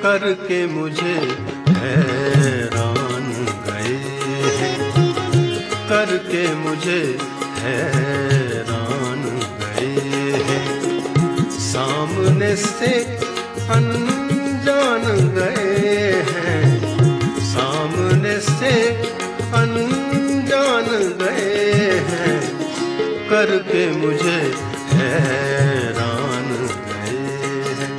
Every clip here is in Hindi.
करके मुझे हैरान गए हैं, करके मुझे हैरान गए हैं। सामने से अनजान गए हैं, सामने से अनजान गए हैं, करके मुझे हैरान गए हैं।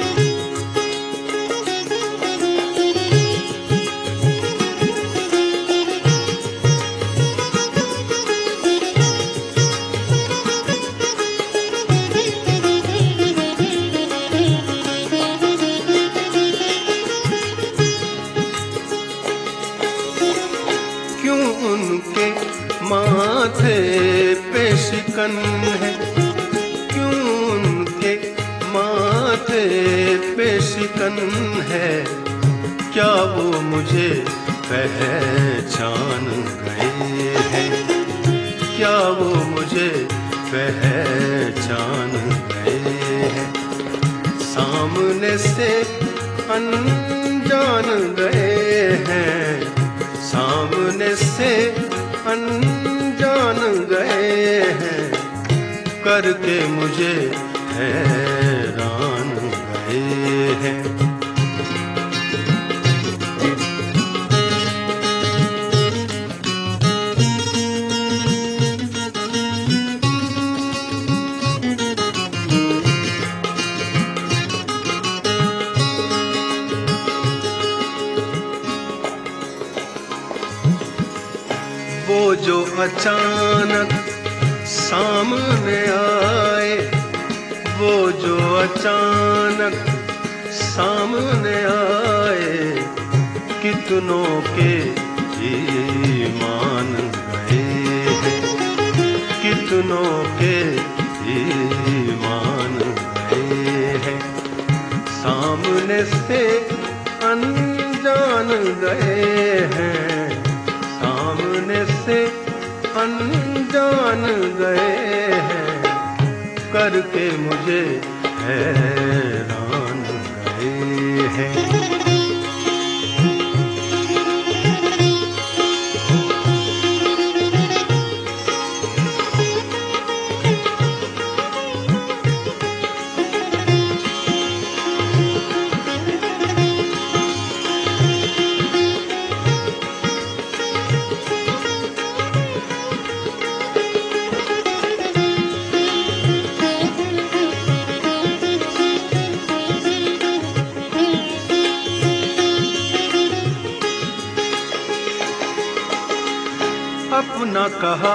क्यों उनके माथे पे शिकन है, क्यों उनके माथे पे शिकन है, क्या वो मुझे पहचान गए हैं, क्या वो मुझे पहचान गए हैं। सामने से अनजान गए हैं, सामने से अनजान गए हैं, करके मुझे हैरान गए हैं। वो जो अचानक सामने आए, वो जो अचानक सामने आए, कितनों के ईमान गए हैं, कितनों के ईमान गए हैं। सामने से अनजान गए हैं, सामने से अनजान गए हैं, करके मुझे हैरान गए हैं। अपना कहा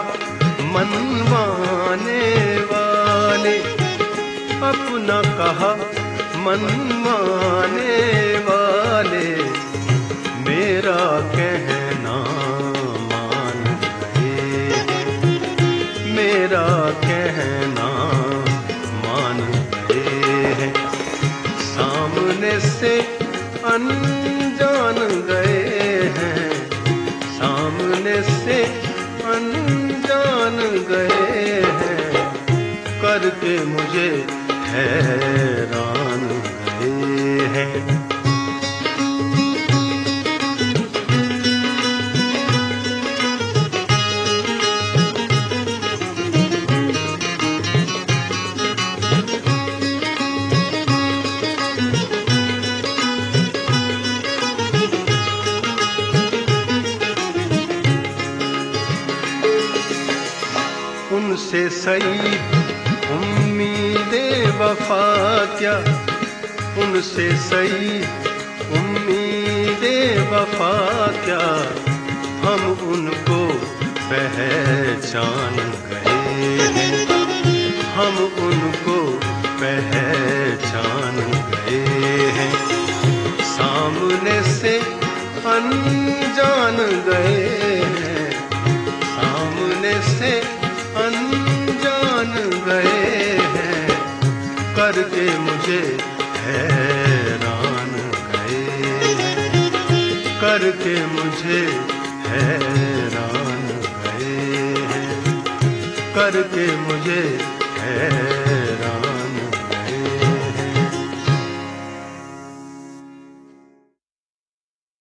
मनवाने वाले, अपना कहा मनवाने वाले, मेरा कहना मान गए हैं, मेरा कहना मान गए हैं। सामने से अनजान गए हैं, सामने से अनजान गए हैं, करके मुझे हैरान गए हैं। उनसे सही उम्मीदे वफा क्या, उनसे सही उम्मीदे वफा क्या, हम उनको पहचान गए हैं, हम उनको पहचान गए हैं। सामने से अनजान गए हैं, सामने से अनजान गए हैं, करके मुझे हैरान गए हैं, करके मुझे हैरान गए हैं, करके मुझे हैरान